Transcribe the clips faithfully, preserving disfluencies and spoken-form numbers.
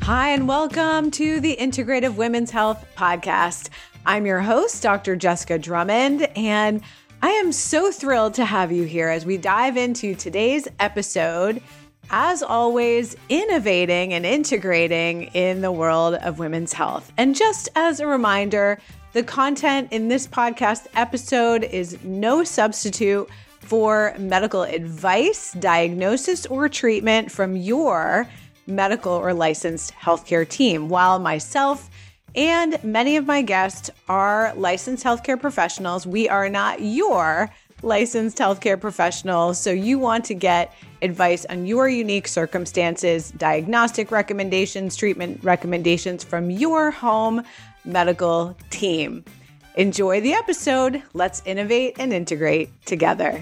Hi, and welcome to the Integrative Women's Health Podcast. I'm your host, Doctor Jessica Drummond, and I am so thrilled to have you here as we dive into today's episode, as always, innovating and integrating in the world of women's health. And just as a reminder, the content in this podcast episode is no substitute for medical advice, diagnosis, or treatment from your medical or licensed healthcare team. While myself and many of my guests are licensed healthcare professionals, we are not your licensed healthcare professionals. So you want to get advice on your unique circumstances, diagnostic recommendations, treatment recommendations from your home medical team. Enjoy the episode. Let's innovate and integrate together.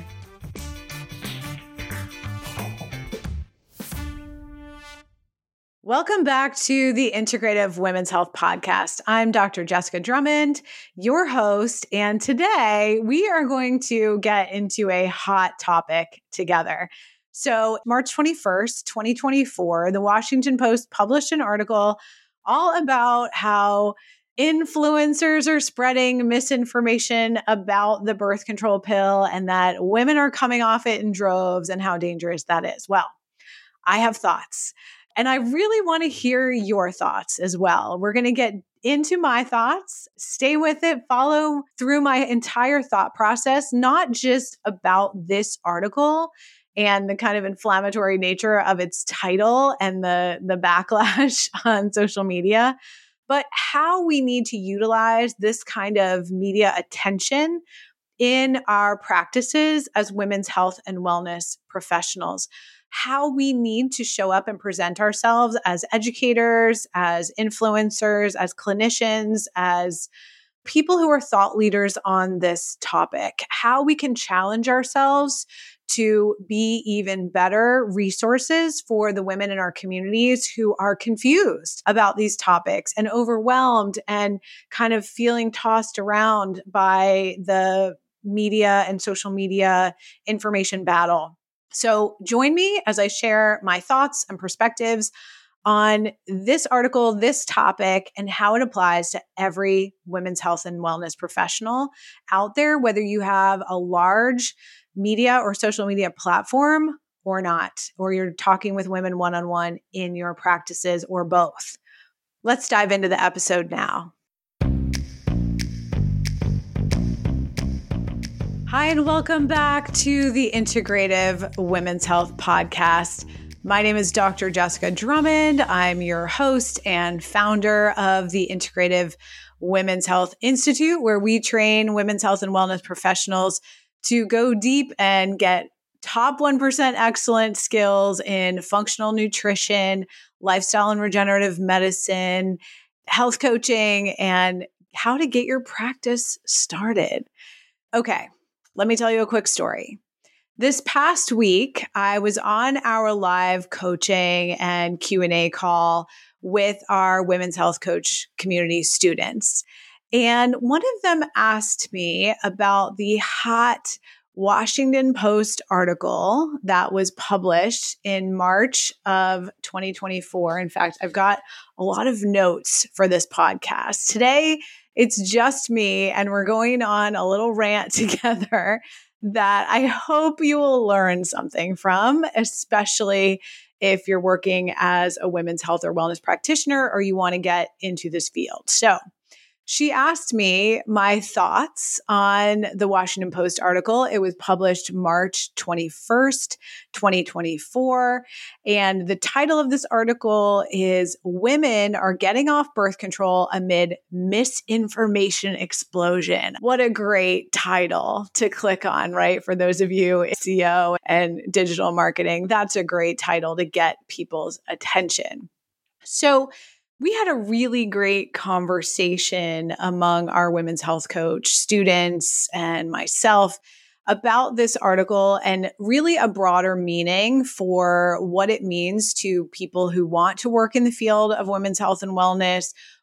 Welcome back to the Integrative Women's Health Podcast. I'm Doctor Jessica Drummond, your host, and today we are going to get into a hot topic together. So March twenty-first, twenty twenty-four, the Washington Post published an article all about how influencers are spreading misinformation about the birth control pill and that women are coming off it in droves and how dangerous that is. Well, I have thoughts. And I really want to hear your thoughts as well. We're going to get into my thoughts, stay with it, follow through my entire thought process, not just about this article and the kind of inflammatory nature of its title and the, the backlash on social media, but how we need to utilize this kind of media attention in our practices as women's health and wellness professionals. How we need to show up and present ourselves as educators, as influencers, as clinicians, as people who are thought leaders on this topic, how we can challenge ourselves to be even better resources for the women in our communities who are confused about these topics and overwhelmed and kind of feeling tossed around by the media and social media information battle. So join me as I share my thoughts and perspectives on this article, this topic, and how it applies to every women's health and wellness professional out there, whether you have a large media or social media platform or not, or you're talking with women one-on-one in your practices or both. Let's dive into the episode now. Hi, and welcome back to the Integrative Women's Health Podcast. My name is Doctor Jessica Drummond. I'm your host and founder of the Integrative Women's Health Institute, where we train women's health and wellness professionals to go deep and get top one percent excellent skills in functional nutrition, lifestyle and regenerative medicine, health coaching, and how to get your practice started. Okay. Let me tell you a quick story. This past week, I was on our live coaching and Q and A call with our women's health coach community students. And one of them asked me about the hot Washington Post article that was published in March of twenty twenty-four. In fact, I've got a lot of notes for this podcast. Today, it's just me, and we're going on a little rant together that I hope you will learn something from, especially if you're working as a women's health or wellness practitioner or you want to get into this field. So she asked me my thoughts on the Washington Post article. It was published March twenty-first, twenty twenty-four. And the title of this article is "Women Are Getting Off Birth Control Amid Misinformation Explosion." What a great title to click on, right? For those of you in S E O and digital marketing, that's a great title to get people's attention. So we had a really great conversation among our women's health coach students and myself about this article and really a broader meaning for what it means to people who want to work in the field of women's health and wellness,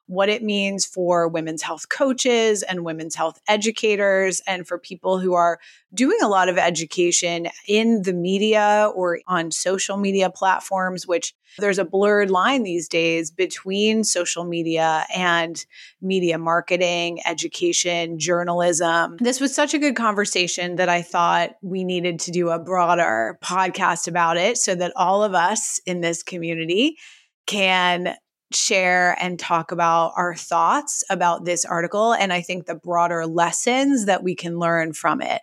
what it means for women's health coaches and women's health educators, and for people who are doing a lot of education in the media or on social media platforms, which there's a blurred line these days between social media and media marketing, education, journalism. This was such a good conversation that I thought we needed to do a broader podcast about it so that all of us in this community can share and talk about our thoughts about this article, and I think the broader lessons that we can learn from it.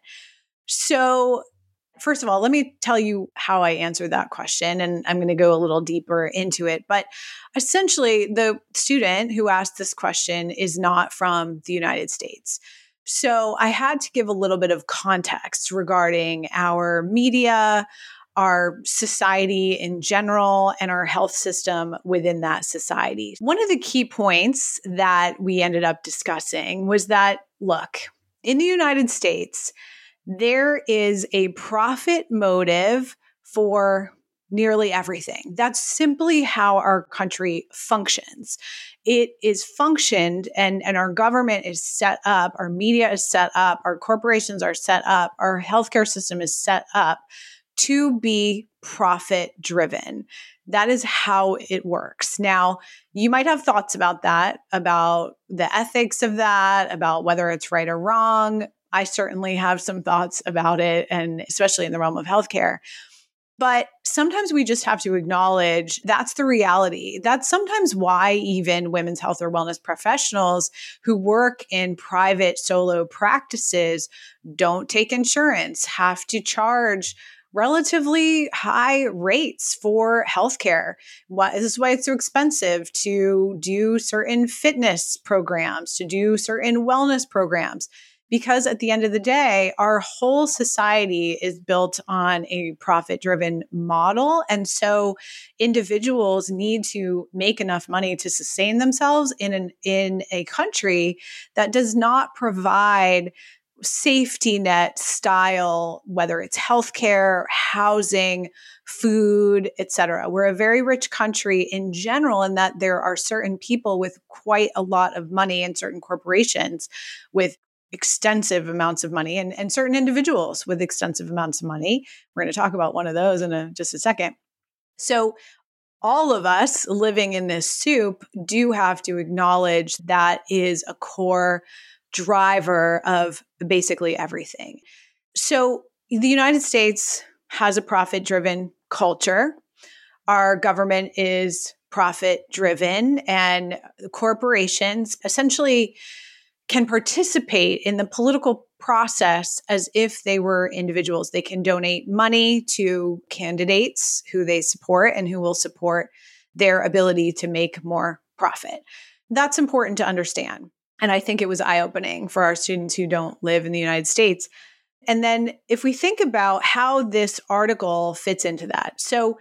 So, first of all, let me tell you how I answered that question, and I'm going to go a little deeper into it. But essentially, the student who asked this question is not from the United States. So I had to give a little bit of context regarding our media, our society in general, and our health system within that society. One of the key points that we ended up discussing was that, look, in the United States, there is a profit motive for nearly everything. That's simply how our country functions. It is functioned and, and our government is set up, our media is set up, our corporations are set up, our healthcare system is set up to be profit driven. That is how it works. Now, you might have thoughts about that, about the ethics of that, about whether it's right or wrong. I certainly have some thoughts about it, and especially in the realm of healthcare. But sometimes we just have to acknowledge that's the reality. That's sometimes why even women's health or wellness professionals who work in private solo practices don't take insurance, have to charge relatively high rates for healthcare. Why, this is why it's so expensive to do certain fitness programs, to do certain wellness programs. Because at the end of the day, our whole society is built on a profit-driven model. And so individuals need to make enough money to sustain themselves in an, in a country that does not provide safety net style, whether it's healthcare, housing, food, et cetera. We're a very rich country in general in that there are certain people with quite a lot of money and certain corporations with extensive amounts of money and, and certain individuals with extensive amounts of money. We're going to talk about one of those in a, just a second. So all of us living in this soup do have to acknowledge that is a core driver of basically everything. So the United States has a profit-driven culture. Our government is profit-driven, and corporations essentially can participate in the political process as if they were individuals. They can donate money to candidates who they support and who will support their ability to make more profit. That's important to understand. And I think it was eye-opening for our students who don't live in the United States. And then if we think about how this article fits into that. So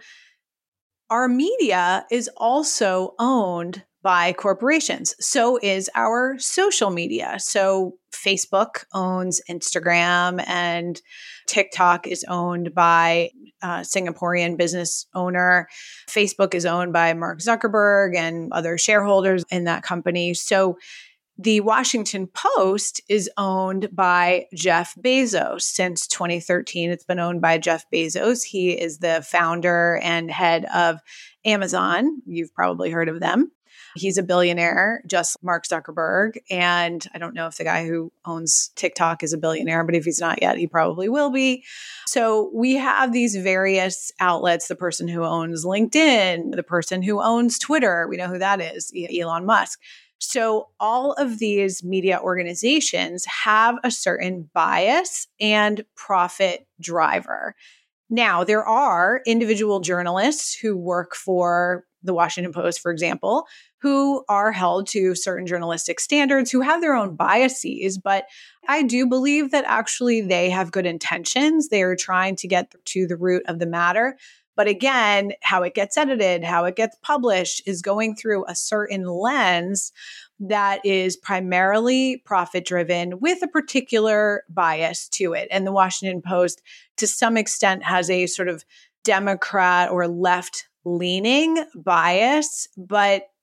our media is also owned by corporations. So is our social media. So Facebook owns Instagram, and TikTok is owned by a Singaporean business owner. Facebook is owned by Mark Zuckerberg and other shareholders in that company. So the Washington Post is owned by Jeff Bezos. Since twenty thirteen, it's been owned by Jeff Bezos. He is the founder and head of Amazon. You've probably heard of them. He's a billionaire, just Mark Zuckerberg. And I don't know if the guy who owns TikTok is a billionaire, but if he's not yet, he probably will be. So we have these various outlets, the person who owns LinkedIn, the person who owns Twitter. We know who that is, Elon Musk. So all of these media organizations have a certain bias and profit driver. Now, there are individual journalists who work for the Washington Post, for example, who are held to certain journalistic standards, who have their own biases. But I do believe that actually they have good intentions. They are trying to get to the root of the matter. But again, how it gets edited, how it gets published is going through a certain lens that is primarily profit-driven with a particular bias to it. And the Washington Post, to some extent, has a sort of Democrat or left-leaning bias, but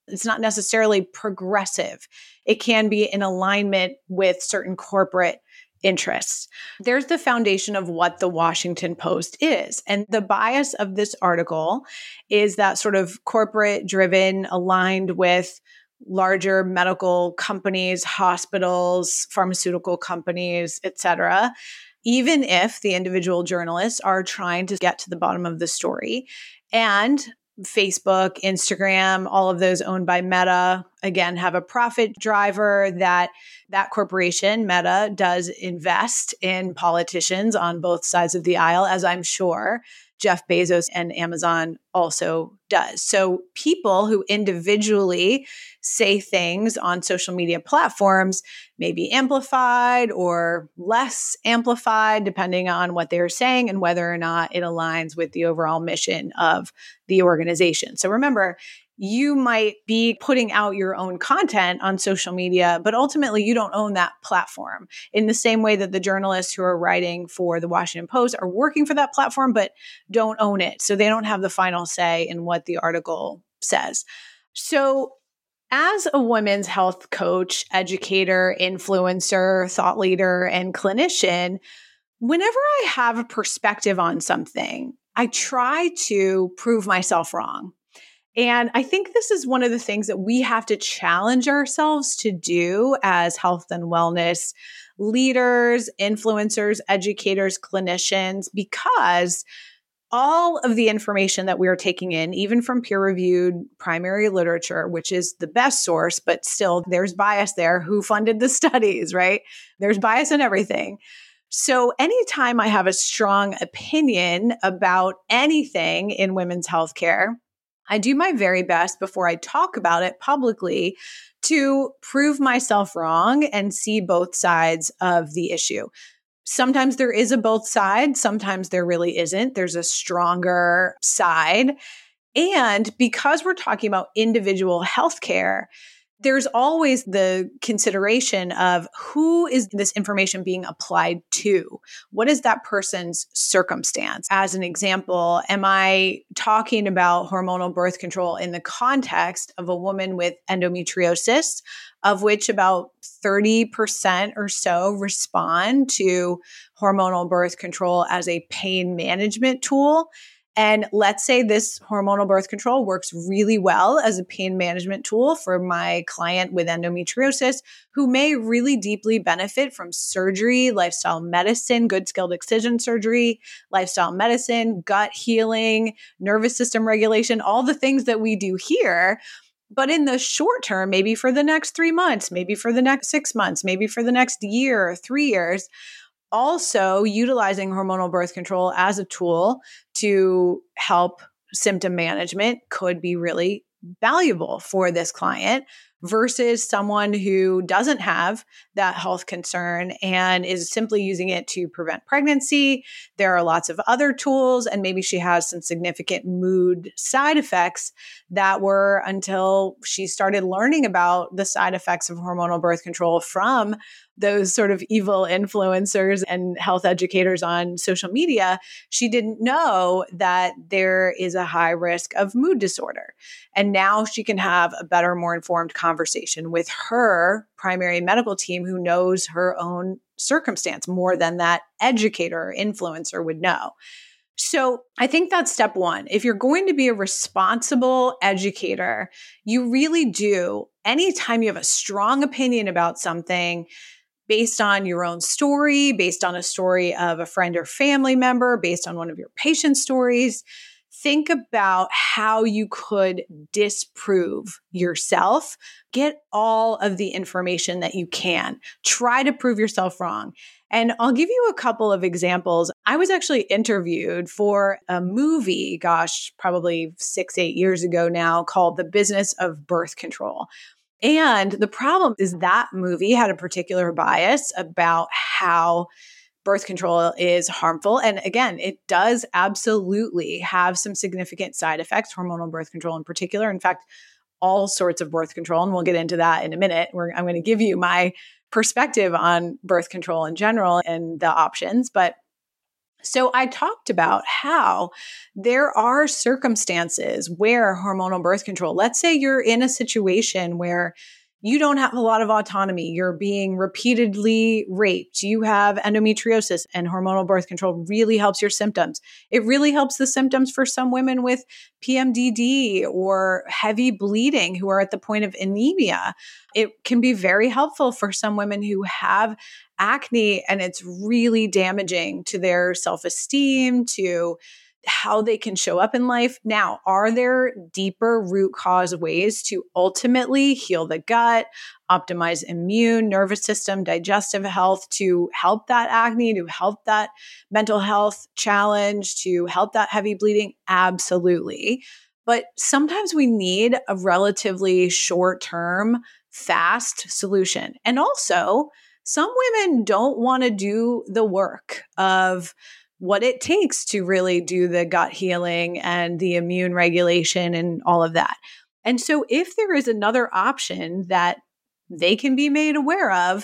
It's not necessarily progressive. It can be in alignment with certain corporate interests. There's the foundation of what the Washington Post is. And the bias of this article is that sort of corporate driven, aligned with larger medical companies, hospitals, pharmaceutical companies, et cetera, even if the individual journalists are trying to get to the bottom of the story. And Facebook, Instagram, all of those owned by Meta, again, have a profit driver that that corporation, Meta, does invest in politicians on both sides of the aisle, as I'm sure Jeff Bezos and Amazon also does. So people who individually say things on social media platforms may be amplified or less amplified, depending on what they're saying and whether or not it aligns with the overall mission of the organization. So remember, you might be putting out your own content on social media, but ultimately you don't own that platform in the same way that the journalists who are writing for the Washington Post are working for that platform, but don't own it. So they don't have the final say in what the article says. So as a women's health coach, educator, influencer, thought leader, and clinician, whenever I have a perspective on something, I try to prove myself wrong. And I think this is one of the things that we have to challenge ourselves to do as health and wellness leaders, influencers, educators, clinicians, because all of the information that we are taking in, even from peer-reviewed primary literature, which is the best source, but still there's bias there. Who funded the studies, right? There's bias in everything. So anytime I have a strong opinion about anything in women's healthcare, I do my very best before I talk about it publicly to prove myself wrong and see both sides of the issue. Sometimes there is a both sides. Sometimes there really isn't. There's a stronger side. And because we're talking about individual healthcare, there's always the consideration of who is this information being applied to? What is that person's circumstance? As an example, am I talking about hormonal birth control in the context of a woman with endometriosis, of which about thirty percent or so respond to hormonal birth control as a pain management tool? And let's say this hormonal birth control works really well as a pain management tool for my client with endometriosis, who may really deeply benefit from surgery, lifestyle medicine, good skilled excision surgery, lifestyle medicine, gut healing, nervous system regulation, all the things that we do here. But in the short term, maybe for the next three months, maybe for the next six months, maybe for the next year or three years, also utilizing hormonal birth control as a tool to help symptom management could be really valuable for this client versus someone who doesn't have that health concern and is simply using it to prevent pregnancy. There are lots of other tools, and maybe she has some significant mood side effects that were until she started learning about the side effects of hormonal birth control from those sort of evil influencers and health educators on social media, she didn't know that there is a high risk of mood disorder. And now she can have a better, more informed conversation with her primary medical team who knows her own circumstance more than that educator or influencer would know. So I think that's step one. If you're going to be a responsible educator, you really do, anytime you have a strong opinion about something, based on your own story, based on a story of a friend or family member, based on one of your patient stories, think about how you could disprove yourself. Get all of the information that you can. Try to prove yourself wrong. And I'll give you a couple of examples. I was actually interviewed for a movie, gosh, probably six, eight years ago now, called The Business of Birth Control. And the problem is that movie had a particular bias about how birth control is harmful. And again, it does absolutely have some significant side effects, hormonal birth control in particular. In fact, all sorts of birth control. And we'll get into that in a minute. We're, I'm going to give you my perspective on birth control in general and the options. But So I talked about how there are circumstances where hormonal birth control, let's say you're in a situation where you don't have a lot of autonomy, you're being repeatedly raped, you have endometriosis, and hormonal birth control really helps your symptoms. It really helps the symptoms for some women with P M D D or heavy bleeding who are at the point of anemia. It can be very helpful for some women who have acne, and it's really damaging to their self-esteem, to how they can show up in life. Now, are there deeper root cause ways to ultimately heal the gut, optimize immune, nervous system, digestive health to help that acne, to help that mental health challenge, to help that heavy bleeding? Absolutely. But sometimes we need a relatively short-term, fast solution. And also, some women don't want to do the work of what it takes to really do the gut healing and the immune regulation and all of that. And so if there is another option that they can be made aware of,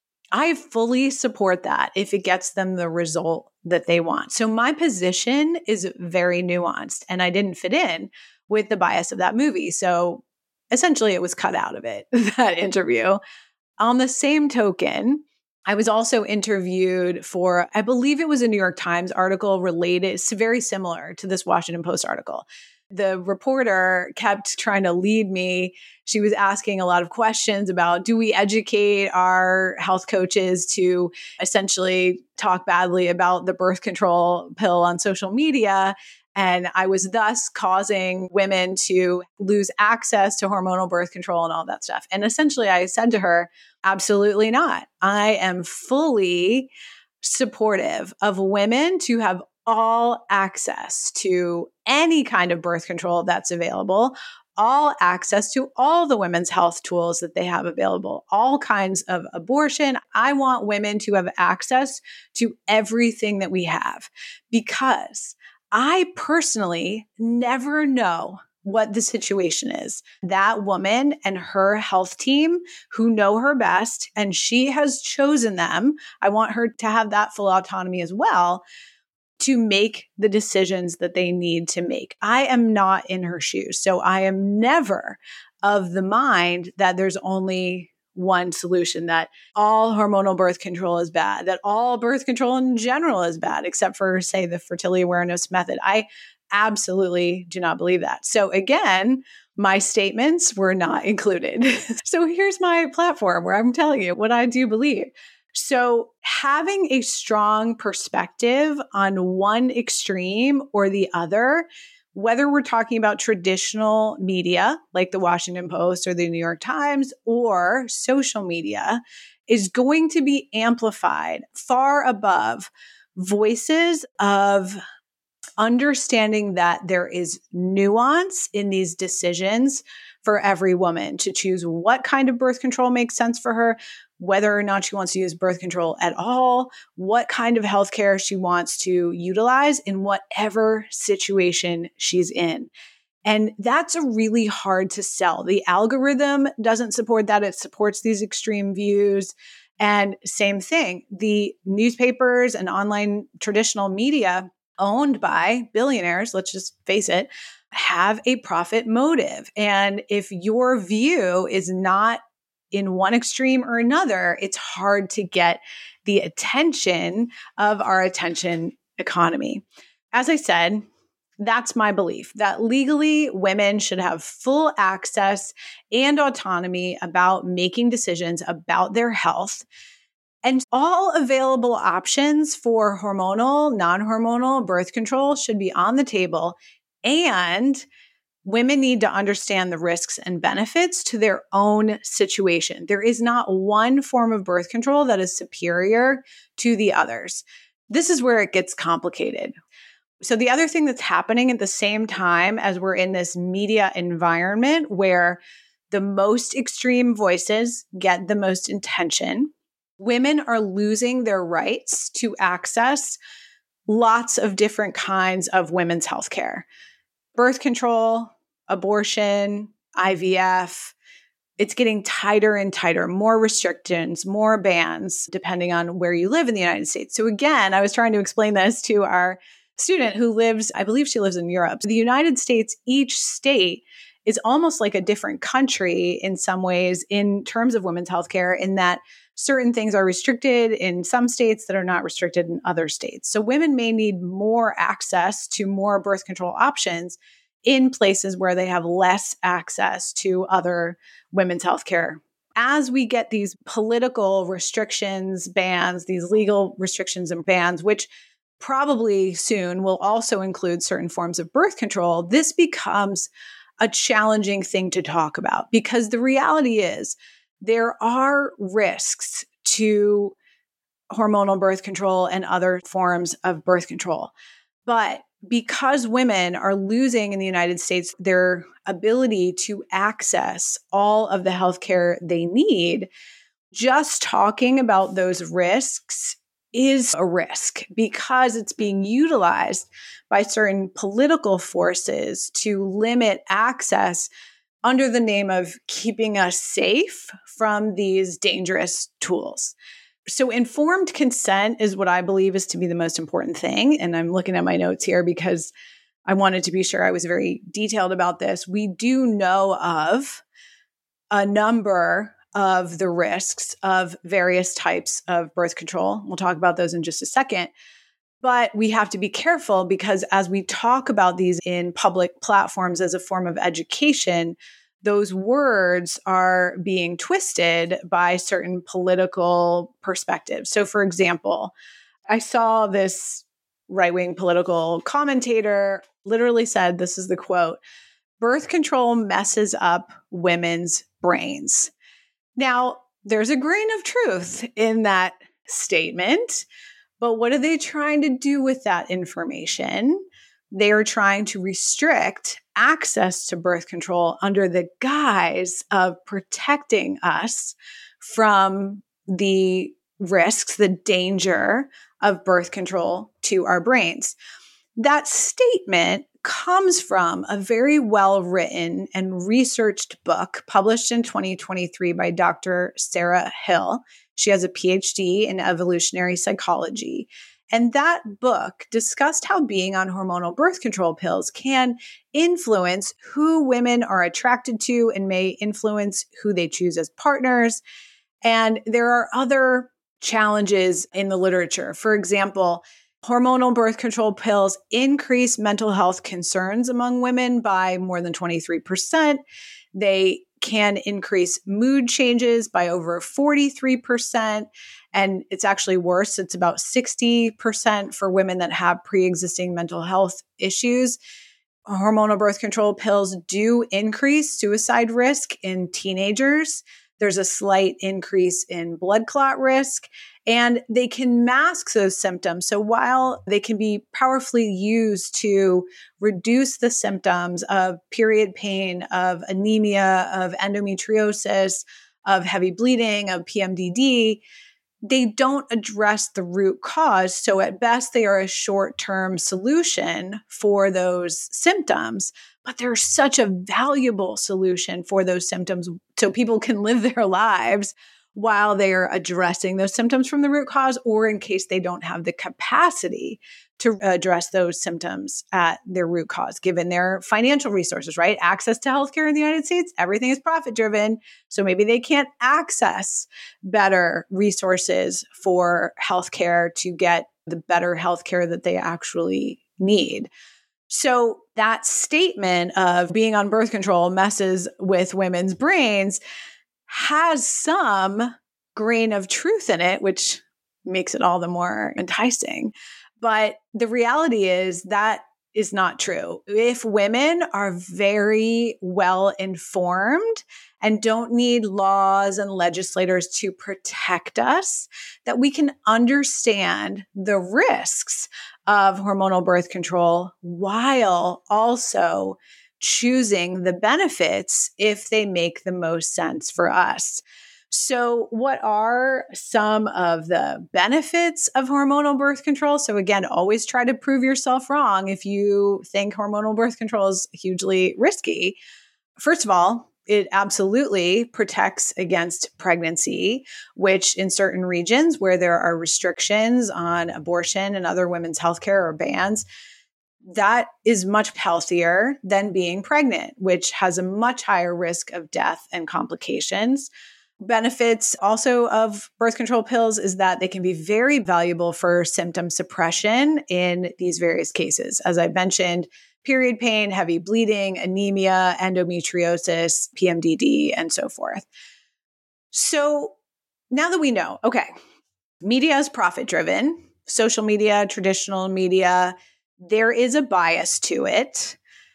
I fully support that if it gets them the result that they want. So my position is very nuanced, and I didn't fit in with the bias of that movie. So essentially it was cut out of it, that interview. On the same token, I was also interviewed for, I believe it was a New York Times article related, it's very similar to this Washington Post article. The reporter kept trying to lead me. She was asking a lot of questions about, do we educate our health coaches to essentially talk badly about the birth control pill on social media? And I was thus causing women to lose access to hormonal birth control and all that stuff. And essentially I said to her, absolutely not. I am fully supportive of women to have all access to any kind of birth control that's available, all access to all the women's health tools that they have available, all kinds of abortion. I want women to have access to everything that we have, because I personally never know what the situation is. That woman and her health team who know her best, and she has chosen them. I want her to have that full autonomy as well to make the decisions that they need to make. I am not in her shoes. So I am never of the mind that there's only one solution, that all hormonal birth control is bad, that all birth control in general is bad, except for, say, the fertility awareness method. I absolutely do not believe that. So again, my statements were not included. So here's my platform where I'm telling you what I do believe. So having a strong perspective on one extreme or the other, whether we're talking about traditional media like the Washington Post or the New York Times or social media, is going to be amplified far above voices of understanding that there is nuance in these decisions for every woman to choose what kind of birth control makes sense for her, whether or not she wants to use birth control at all, what kind of healthcare she wants to utilize in whatever situation she's in. And that's a really hard to sell. The algorithm doesn't support that. It supports these extreme views. And same thing, the newspapers and online traditional media owned by billionaires, let's just face it, have a profit motive. And if your view is not in one extreme or another, it's hard to get the attention of our attention economy. As I said, that's my belief, that legally women should have full access and autonomy about making decisions about their health. And all available options for hormonal, non-hormonal birth control should be on the table. And women need to understand the risks and benefits to their own situation. There is not one form of birth control that is superior to the others. This is where it gets complicated. So the other thing that's happening at the same time as we're in this media environment where the most extreme voices get the most attention, women are losing their rights to access lots of different kinds of women's healthcare. Birth control, abortion, I V F, it's getting tighter and tighter, more restrictions, more bans, depending on where you live in the United States. So again, I was trying to explain this to our student who lives, I believe she lives in Europe. The United States, each state is almost like a different country in some ways in terms of women's healthcare, in that certain things are restricted in some states that are not restricted in other states. So women may need more access to more birth control options in places where they have less access to other women's healthcare. As we get these political restrictions, bans, these legal restrictions and bans, which probably soon will also include certain forms of birth control, this becomes a challenging thing to talk about, because the reality is there are risks to hormonal birth control and other forms of birth control. But because women are losing in the United States their ability to access all of the healthcare they need, just talking about those risks is a risk, because it's being utilized by certain political forces to limit access under the name of keeping us safe from these dangerous tools. So informed consent is what I believe is to be the most important thing. And I'm looking at my notes here because I wanted to be sure I was very detailed about this. We do know of a number of the risks of various types of birth control. We'll talk about those in just a second. But we have to be careful, because as we talk about these in public platforms as a form of education, those words are being twisted by certain political perspectives. So, for example, I saw this right-wing political commentator literally said, this is the quote, "Birth control messes up women's brains." Now, there's a grain of truth in that statement, but what are they trying to do with that information? They are trying to restrict access to birth control under the guise of protecting us from the risks, the danger of birth control to our brains. That statement comes from a very well-written and researched book published in twenty twenty-three by Doctor Sarah Hill. She has a P H D in evolutionary psychology. And that book discussed how being on hormonal birth control pills can influence who women are attracted to and may influence who they choose as partners. And there are other challenges in the literature. For example, hormonal birth control pills increase mental health concerns among women by more than twenty-three percent. They can increase mood changes by over forty-three percent. And it's actually worse. It's about sixty percent for women that have pre-existing mental health issues. Hormonal birth control pills do increase suicide risk in teenagers. There's a slight increase in blood clot risk, and they can mask those symptoms. So while they can be powerfully used to reduce the symptoms of period pain, of anemia, of endometriosis, of heavy bleeding, of P M D D, they don't address the root cause. So at best, they are a short-term solution for those symptoms, but they're such a valuable solution for those symptoms so people can live their lives while they are addressing those symptoms from the root cause, or in case they don't have the capacity to address those symptoms at their root cause, given their financial resources, right? Access to healthcare in the United States, everything is profit driven. So maybe they can't access better resources for healthcare to get the better healthcare that they actually need. So that statement of being on birth control messes with women's brains has some grain of truth in it, which makes it all the more enticing. But the reality is that is not true. If women are very well informed and don't need laws and legislators to protect us, that we can understand the risks of hormonal birth control while also choosing the benefits if they make the most sense for us. So what are some of the benefits of hormonal birth control? So again, always try to prove yourself wrong if you think hormonal birth control is hugely risky. First of all, it absolutely protects against pregnancy, which in certain regions where there are restrictions on abortion and other women's healthcare or bans, that is much healthier than being pregnant, which has a much higher risk of death and complications. Benefits also of birth control pills is that they can be very valuable for symptom suppression in these various cases. As I mentioned, period pain, heavy bleeding, anemia, endometriosis, P M D D, and so forth. So now that we know, okay, media is profit-driven, social media, traditional media, there is a bias to it.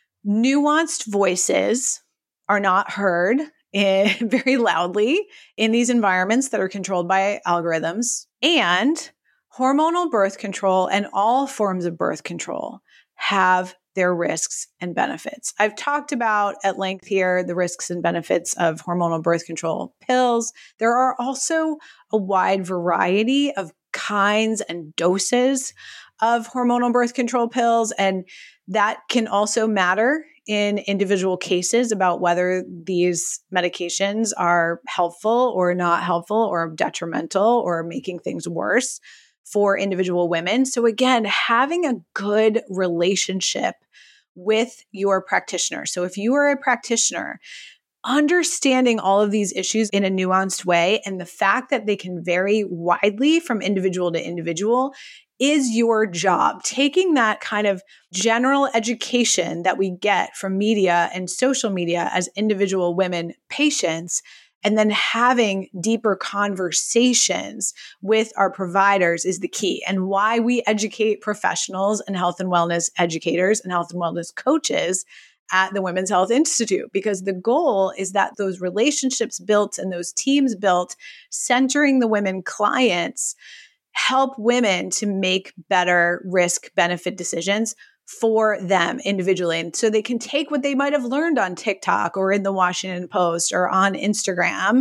Nuanced voices are not heard in, very loudly in these environments that are controlled by algorithms. And hormonal birth control and all forms of birth control have their risks and benefits. I've talked about at length here the risks and benefits of hormonal birth control pills. There are also a wide variety of kinds and doses of hormonal birth control pills, and that can also matter in individual cases about whether these medications are helpful or not helpful or detrimental or making things worse for individual women. So again, having a good relationship with your practitioner. So if you are a practitioner, understanding all of these issues in a nuanced way and the fact that they can vary widely from individual to individual is your job. Taking that kind of general education that we get from media and social media as individual women patients, and then having deeper conversations with our providers is the key, and why we educate professionals and health and wellness educators and health and wellness coaches at the Women's Health Institute, because the goal is that those relationships built and those teams built centering the women clients help women to make better risk benefit decisions for them individually. And so they can take what they might have learned on TikTok or in the Washington Post or on Instagram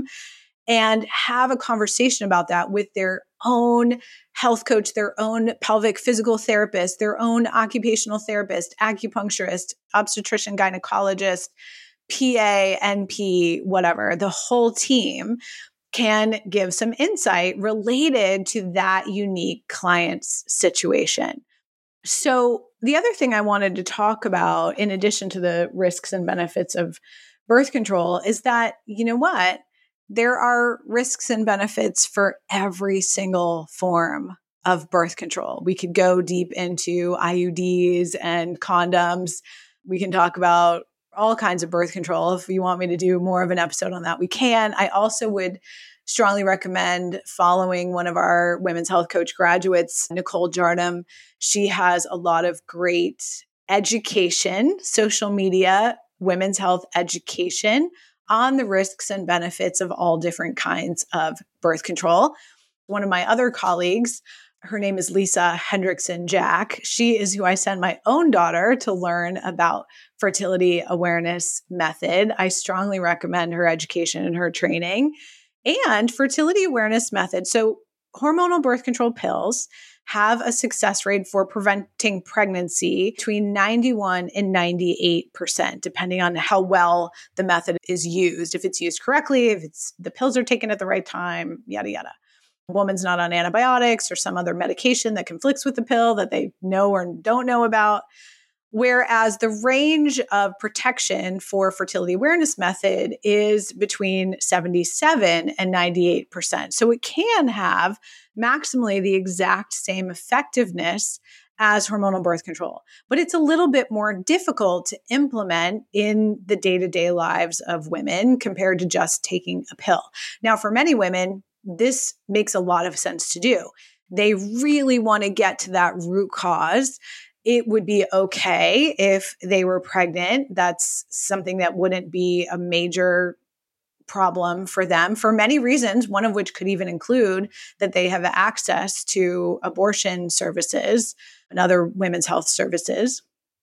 and have a conversation about that with their own health coach, their own pelvic physical therapist, their own occupational therapist, acupuncturist, obstetrician, gynecologist, P A, N P, whatever. The whole team can give some insight related to that unique client's situation. So the other thing I wanted to talk about, in addition to the risks and benefits of birth control, is that, you know what? There are risks and benefits for every single form of birth control. We could go deep into I U Ds and condoms. We can talk about all kinds of birth control. If you want me to do more of an episode on that, we can. I also would strongly recommend following one of our women's health coach graduates, Nicole Jardam. She has a lot of great education, social media, women's health education on the risks and benefits of all different kinds of birth control. One of my other colleagues, her name is Lisa Hendrickson Jack. She is who I send my own daughter to learn about fertility awareness method. I strongly recommend her education and her training and fertility awareness method. So hormonal birth control pills have a success rate for preventing pregnancy between ninety-one and ninety-eight percent, depending on how well the method is used. If it's used correctly, if it's the pills are taken at the right time, yada, yada. A woman's not on antibiotics or some other medication that conflicts with the pill that they know or don't know about. Whereas the range of protection for fertility awareness method is between seventy-seven and ninety-eight percent. So it can have maximally the exact same effectiveness as hormonal birth control, but it's a little bit more difficult to implement in the day-to-day lives of women compared to just taking a pill. Now, for many women, this makes a lot of sense to do. They really want to get to that root cause. It would be okay if they were pregnant. That's something that wouldn't be a major problem for them for many reasons, one of which could even include that they have access to abortion services and other women's health services.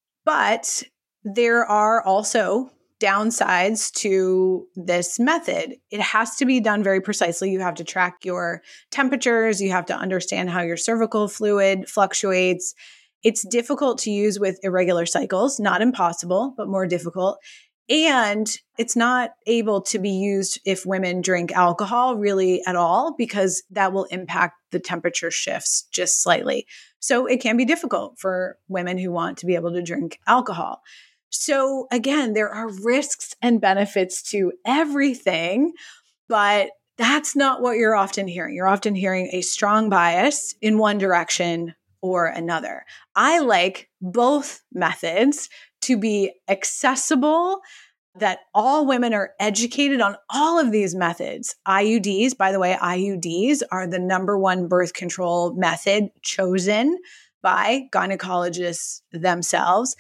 But there are also downsides to this method. It has to be done very precisely. You have to track your temperatures. You have to understand how your cervical fluid fluctuates. It's difficult to use with irregular cycles, not impossible, but more difficult. And it's not able to be used if women drink alcohol really at all, because that will impact the temperature shifts just slightly. So it can be difficult for women who want to be able to drink alcohol. So again, there are risks and benefits to everything, but that's not what you're often hearing. You're often hearing a strong bias in one direction or another. I like both methods to be accessible, that all women are educated on all of these methods. I U Ds, by the way, I U Ds are the number one birth control method chosen by gynecologists themselves.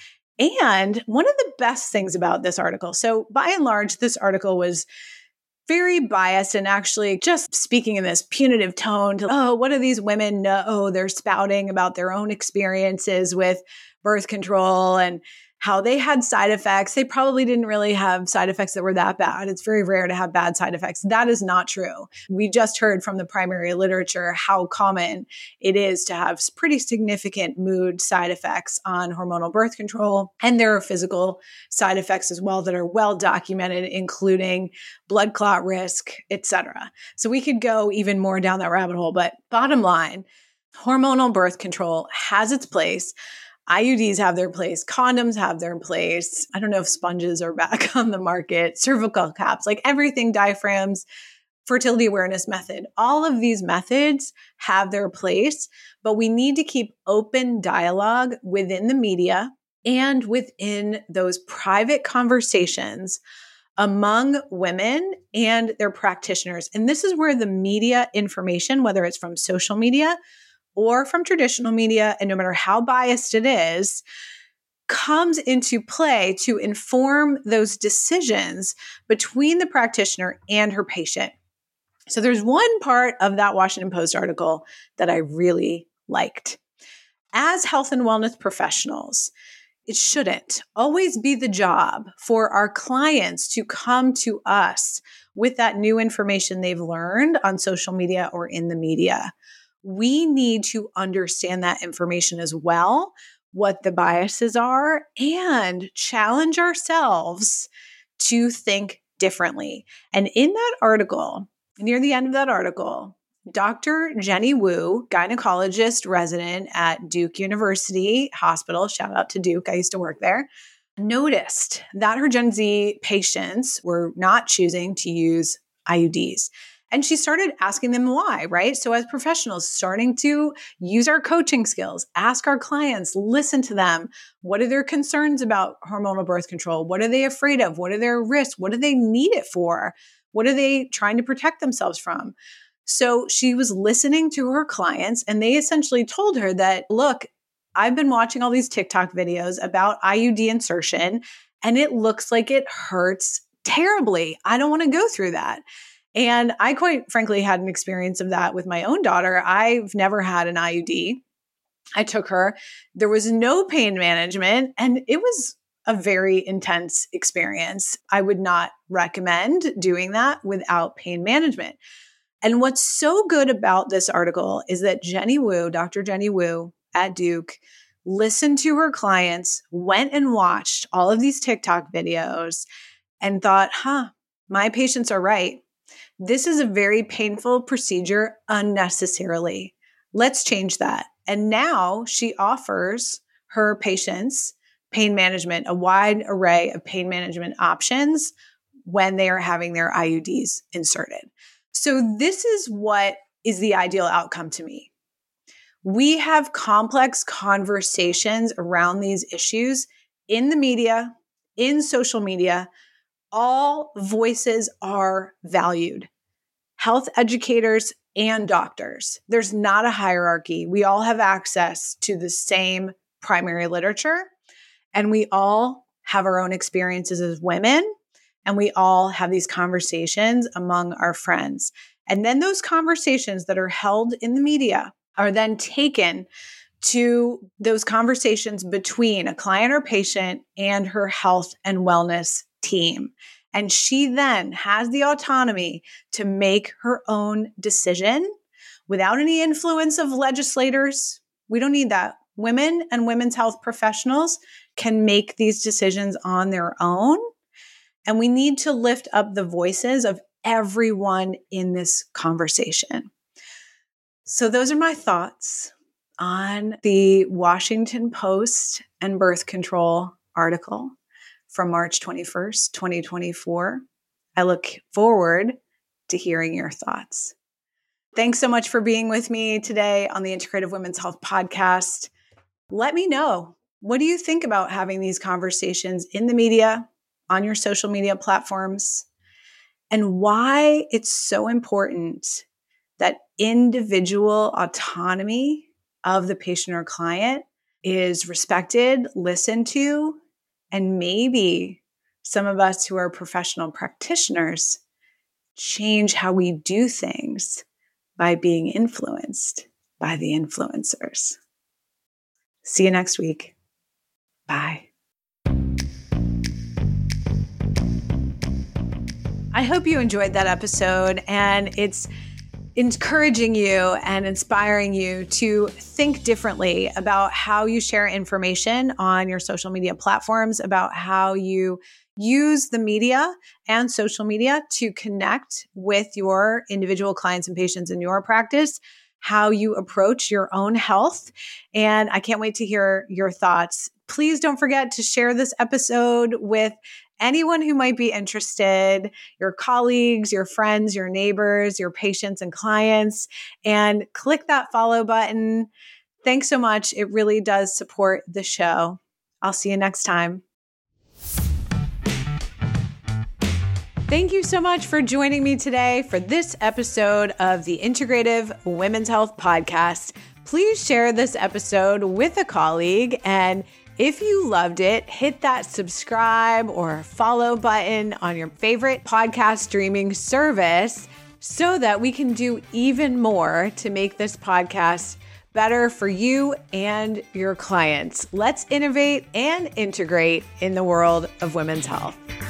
And one of the best things about this article, so by and large, this article was very biased and actually just speaking in this punitive tone to, oh, what do these women know? Oh, they're spouting about their own experiences with birth control and how they had side effects. They probably didn't really have side effects that were that bad. It's very rare to have bad side effects. That is not true. We just heard from the primary literature how common it is to have pretty significant mood side effects on hormonal birth control. And there are physical side effects as well that are well documented, including blood clot risk, et cetera. So we could go even more down that rabbit hole. But bottom line, hormonal birth control has its place. I U Ds have their place. Condoms have their place. I don't know if sponges are back on the market. Cervical caps, like everything, diaphragms, fertility awareness method. All of these methods have their place, but we need to keep open dialogue within the media and within those private conversations among women and their practitioners. And this is where the media information, whether it's from social media or from traditional media, and no matter how biased it is, comes into play to inform those decisions between the practitioner and her patient. So there's one part of that Washington Post article that I really liked. As health and wellness professionals, it shouldn't always be the job for our clients to come to us with that new information they've learned on social media or in the media. We need to understand that information as well, what the biases are, and challenge ourselves to think differently. And in that article, near the end of that article, Doctor Jenny Wu, gynecologist resident at Duke University Hospital, shout out to Duke, I used to work there, noticed that her Gen Z patients were not choosing to use I U Ds. And she started asking them why, right? So as professionals, starting to use our coaching skills, ask our clients, listen to them. What are their concerns about hormonal birth control? What are they afraid of? What are their risks? What do they need it for? What are they trying to protect themselves from? So she was listening to her clients, and they essentially told her that, look, I've been watching all these TikTok videos about I U D insertion, and it looks like it hurts terribly. I don't want to go through that. And I quite frankly had an experience of that with my own daughter. I've never had an I U D. I took her. There was no pain management, and it was a very intense experience. I would not recommend doing that without pain management. And what's so good about this article is that Jenny Wu, Doctor Jenny Wu at Duke, listened to her clients, went and watched all of these TikTok videos, and thought, huh, my patients are right. This is a very painful procedure unnecessarily. Let's change that. And now she offers her patients pain management, a wide array of pain management options when they are having their I U Ds inserted. So this is what is the ideal outcome to me. We have complex conversations around these issues in the media, in social media. All voices are valued. Health educators and doctors. There's not a hierarchy. We all have access to the same primary literature, and we all have our own experiences as women, and we all have these conversations among our friends. And then those conversations that are held in the media are then taken to those conversations between a client or patient and her health and wellness team. And she then has the autonomy to make her own decision without any influence of legislators. We don't need that. Women and women's health professionals can make these decisions on their own. And we need to lift up the voices of everyone in this conversation. So those are my thoughts on the Washington Post and birth control article from March twenty-first, twenty twenty-four. I look forward to hearing your thoughts. Thanks so much for being with me today on the Integrative Women's Health Podcast. Let me know, what do you think about having these conversations in the media, on your social media platforms, and why it's so important that individual autonomy of the patient or client is respected, listened to, and maybe some of us who are professional practitioners change how we do things by being influenced by the influencers. See you next week. Bye. I hope you enjoyed that episode, and it's encouraging you and inspiring you to think differently about how you share information on your social media platforms, about how you use the media and social media to connect with your individual clients and patients in your practice, how you approach your own health. And I can't wait to hear your thoughts. Please don't forget to share this episode with anyone who might be interested, your colleagues, your friends, your neighbors, your patients and clients, and click that follow button. Thanks so much. It really does support the show. I'll see you next time. Thank you so much for joining me today for this episode of the Integrative Women's Health Podcast. Please share this episode with a colleague, and if you loved it, hit that subscribe or follow button on your favorite podcast streaming service so that we can do even more to make this podcast better for you and your clients. Let's innovate and integrate in the world of women's health.